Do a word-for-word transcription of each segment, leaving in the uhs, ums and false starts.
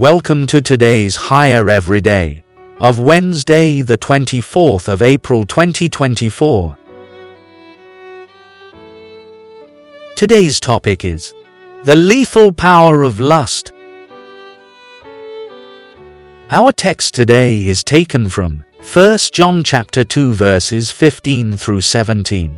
Welcome to today's Higher Everyday of Wednesday, the twenty-fourth of April twenty twenty-four. Today's topic is the lethal power of lust. Our text today is taken from First John chapter two verses fifteen through seventeen.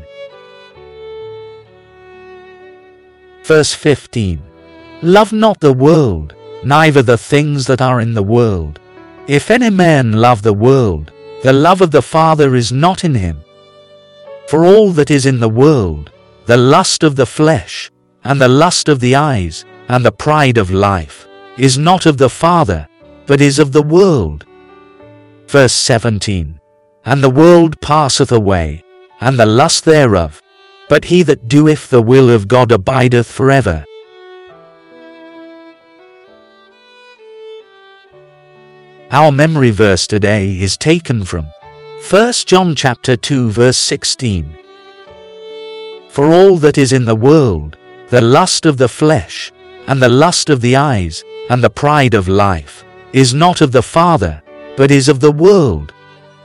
Verse fifteen. Love not the world, neither the things that are in the world. If any man love the world, the love of the Father is not in him. For all that is in the world, the lust of the flesh, and the lust of the eyes, and the pride of life, is not of the Father, but is of the world. Verse seventeen. And the world passeth away, and the lust thereof, but he that doeth the will of God abideth forever. Our memory verse today is taken from First John chapter two verse sixteen. For all that is in the world, the lust of the flesh, and the lust of the eyes, and the pride of life, is not of the Father, but is of the world.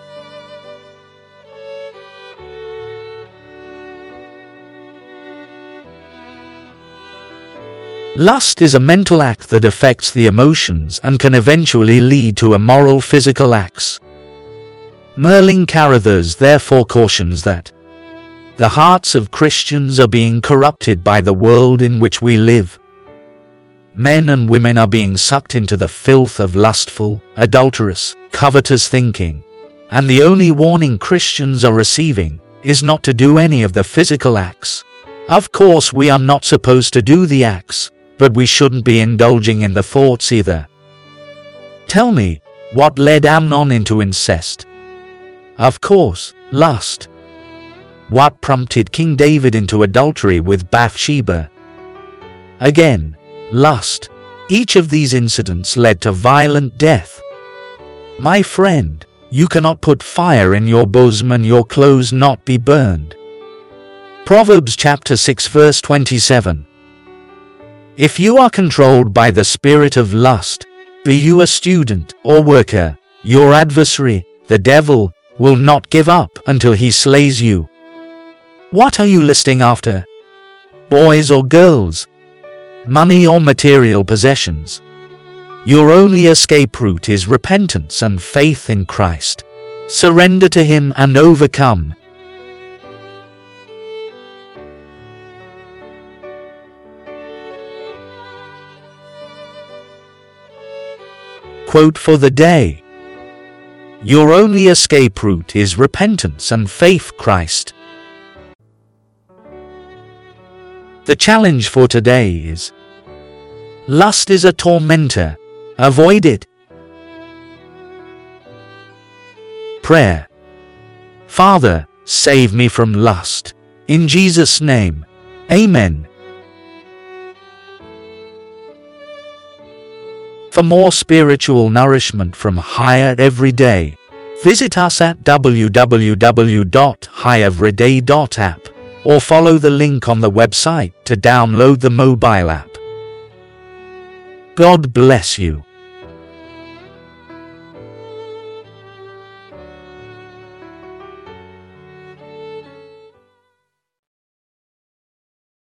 Lust is a mental act that affects the emotions and can eventually lead to immoral physical acts. Merlin Carothers therefore cautions that the hearts of Christians are being corrupted by the world in which we live. Men and women are being sucked into the filth of lustful, adulterous, covetous thinking, and the only warning Christians are receiving is not to do any of the physical acts. Of course, we are not supposed to do the acts, but we shouldn't be indulging in the thoughts either. Tell me, what led Amnon into incest? Of course, lust. What prompted King David into adultery with Bathsheba? Again, lust. Each of these incidents led to violent death. My friend, you cannot put fire in your bosom and your clothes not be burned. Proverbs chapter six verse twenty-seven. If you are controlled by the spirit of lust, be you a student or worker, your adversary, the devil, will not give up until he slays you. What are you lusting after? Boys or girls? Money or material possessions? Your only escape route is repentance and faith in Christ. Surrender to Him and overcome. Quote for the day. Your only escape route is repentance and faith in Christ. The challenge for today is: lust is a tormentor. Avoid it. Prayer. Father, save me from lust. In Jesus' name. Amen. For more spiritual nourishment from Higher Everyday, visit us at w w w dot high everyday dot app or follow the link on the website to download the mobile app. God bless you.